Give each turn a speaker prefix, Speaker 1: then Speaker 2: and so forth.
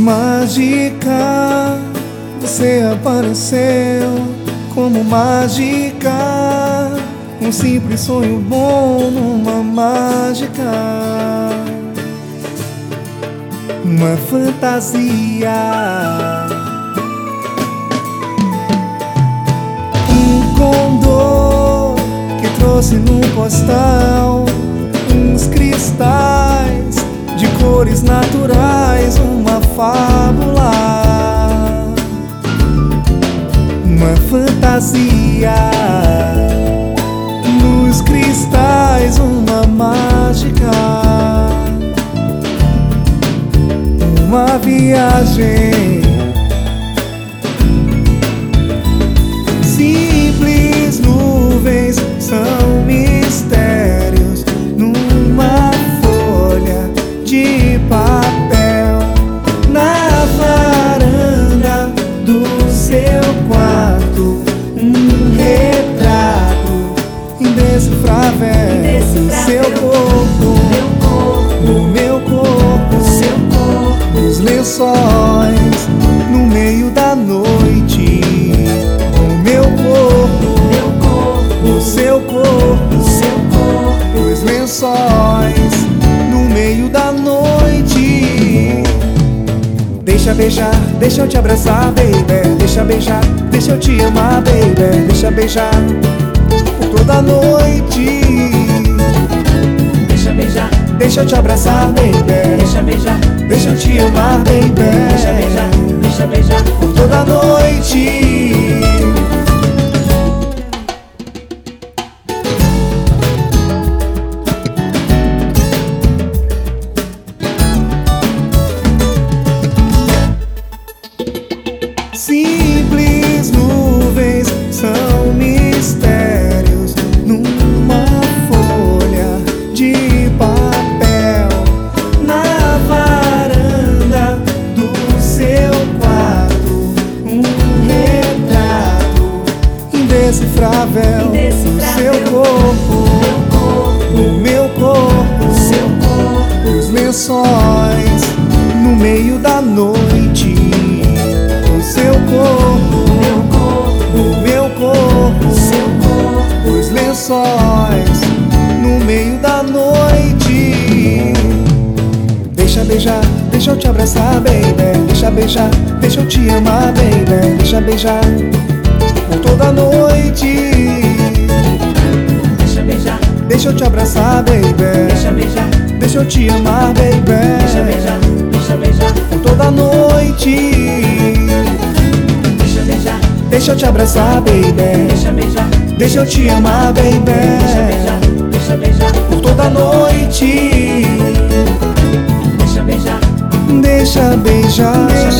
Speaker 1: Mágica, você apareceu como mágica, um simples sonho bom numa mágica, uma fantasia, um condor que trouxe num postal uns cristais de cores naturais, uma fábula, uma fantasia, nos cristais uma mágica, uma viagem simples, nuvens são mistérios numa folha de papel, na varanda do seu quarto, um retrato indecifrável do seu corpo, o meu corpo, seu corpo, os lençóis no meio da noite, o meu corpo, o seu corpo, os lençóis no meio da noite. Deixa beijar, deixa eu te abraçar, baby. Deixa beijar, deixa eu te amar, baby. Deixa beijar por toda a noite.
Speaker 2: Deixa beijar,
Speaker 1: deixa eu te abraçar, baby.
Speaker 2: Deixa beijar,
Speaker 1: deixa eu te amar, baby.
Speaker 2: Deixa beijar
Speaker 1: por toda a noite. Simples nuvens são mistérios numa folha de papel, na varanda do seu quarto, um retrato indecifrável do seu corpo, o meu corpo,
Speaker 2: seu corpo,
Speaker 1: os lençóis no meio da noite. Seu corpo, o meu corpo,
Speaker 2: seu corpo,
Speaker 1: os lençóis no meio da noite. Deixa beijar, deixa eu te abraçar, baby. Deixa beijar, deixa eu te amar, baby. Deixa beijar por toda a noite.
Speaker 2: Deixa beijar,
Speaker 1: deixa eu te abraçar, baby.
Speaker 2: Deixa beijar,
Speaker 1: deixa eu te amar, baby.
Speaker 2: Deixa beijar
Speaker 1: por toda a noite. Deixa eu te abraçar, baby.
Speaker 2: Deixa beijar,
Speaker 1: deixa eu te amar, baby.
Speaker 2: Deixa beijar
Speaker 1: por toda a noite.
Speaker 2: Deixa beijar,
Speaker 1: deixa beijar.